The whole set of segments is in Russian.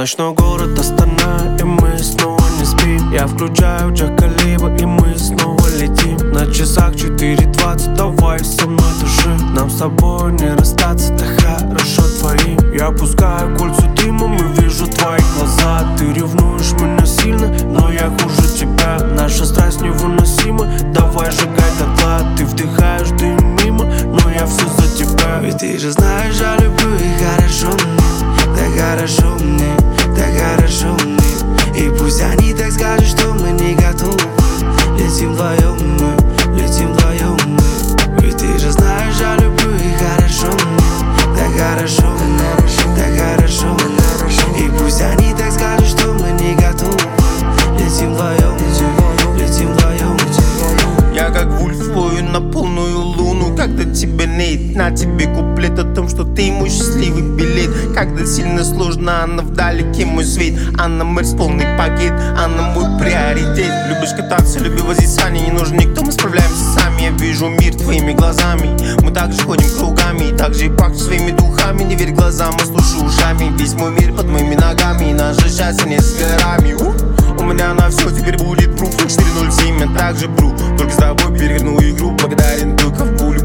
Ночной город Астана, и мы снова не спим. Я включаю Джа Калиба, и мы снова летим. На часах 4:20, давай со мной дыши. Нам с тобой не расстаться, так хорошо твоим. Я пускаю кольцо дымом и вижу твои глаза. Ты ревнуешь меня сильно, но я хуже тебя. Наша страсть невыносима, давай сжигай дотла. Ты вдыхаешь дым мимо, но я все за тебя. Ведь ты же знаешь, я люблю и хорошо мне, так хорошо мне, так хорошо мне. И пусть они так скажут, что мы не готовы. Летим вдвоем мы, летим вдвоем мы. Ведь ты же знаешь, я люблю и хорошо мне, так хорошо мне, так хорошо мне. И пусть они так скажут, что мы не готовы. Летим вдвоем, летим вдвоем. Я как вульф вою на полную луну. Когда тебя нет, на тебе куплет о том, что ты мой счастливый билет. Когда сильно сложно, она вдалеке мой свет. Она мэр с полный пакет, она мой приоритет. Любишь кататься, люби возить сани. Не нужен никто, мы справляемся сами. Я вижу мир твоими глазами. Мы также ходим кругами, также и пахнем своими духами. Не верь глазам, а слушай ушами. Весь мой мир под моими ногами. Наше счастье не с горами. У меня на все теперь будет пруф. 407, я также пру. Только с тобой переверну игру. Благодарен только в пулю.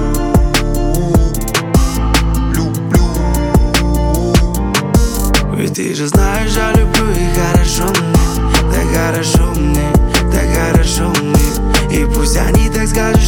Ведь ты же знаешь, я люблю и хорошо мне, так хорошо мне, так хорошо мне. И пусть они так скажут,